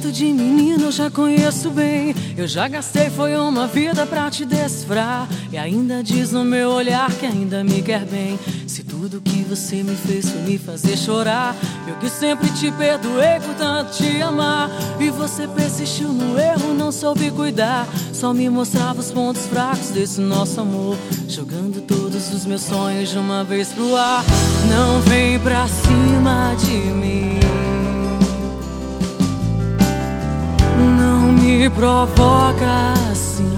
jeito de menino eu já conheço bem. Eu já gastei, foi uma vida pra te decifrar. E ainda diz no meu olhar que ainda me quer bem. Se tudo que você me fez foi me fazer chorar, eu que sempre te perdoei por tanto te amar. E você persistiu no erro, não soube cuidar. Só me mostrava os pontos fracos desse nosso amor, jogando todos os meus sonhos de uma vez pro ar. Não vem pra cima de mim, não me provoca assim.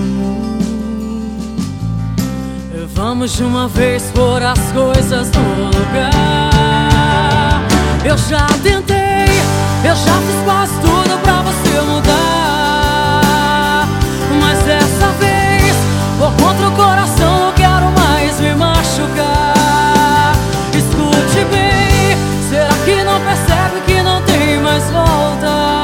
Vamos de uma vez pôr as coisas no lugar. Eu já tentei, eu já fiz quase tudo pra você mudar, mas dessa vez vou contra o coração, não quero mais me machucar. Escute bem, será que não percebe que não tem mais volta?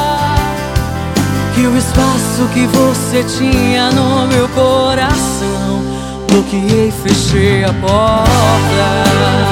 Que o espaço que você tinha no meu coração, bloqueei e fechei a porta.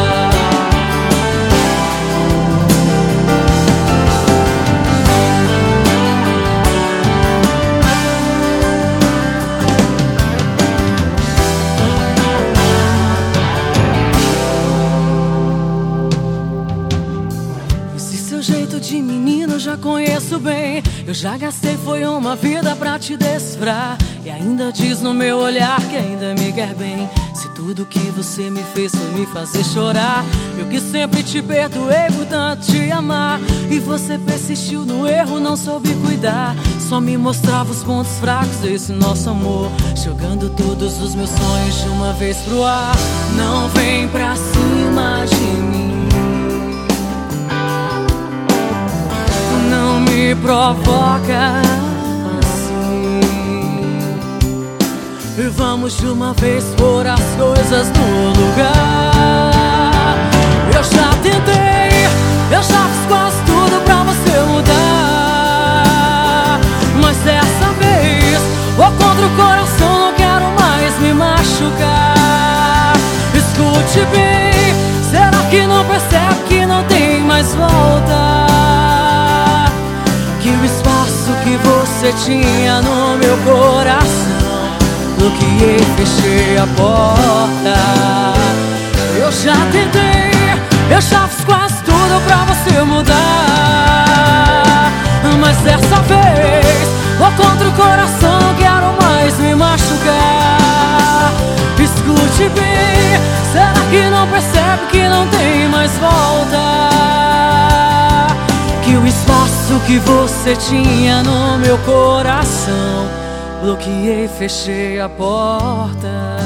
Jeito de menino eu já conheço bem. Eu já gastei, foi uma vida pra te decifrar. E ainda diz no meu olhar que ainda me quer bem. Se tudo que você me fez foi me fazer chorar, eu que sempre te perdoei por tanto te amar. E você persistiu no erro, não soube cuidar. Só me mostrava os pontos fracos desse nosso amor, jogando todos os meus sonhos de uma vez pro ar. Não vem pra cima de mim, não me provoca assim. Vamos de uma vez pôr as coisas no lugar. Eu já tentei, eu já fiz quase tudo pra você mudar, mas dessa vez vou contra o coração, não quero mais me machucar. Escute bem, será que não percebe que não tem mais volta? Que o espaço que você tinha no meu coração, bloqueei e fechei a porta. Eu já tentei, eu já fiz quase tudo pra você mudar, mas dessa vez vou contra o coração, não quero mais me machucar. Escute bem, será que não percebe que não tem mais volta? Que o espaço que você tinha no meu coração, bloqueei e fechei a porta.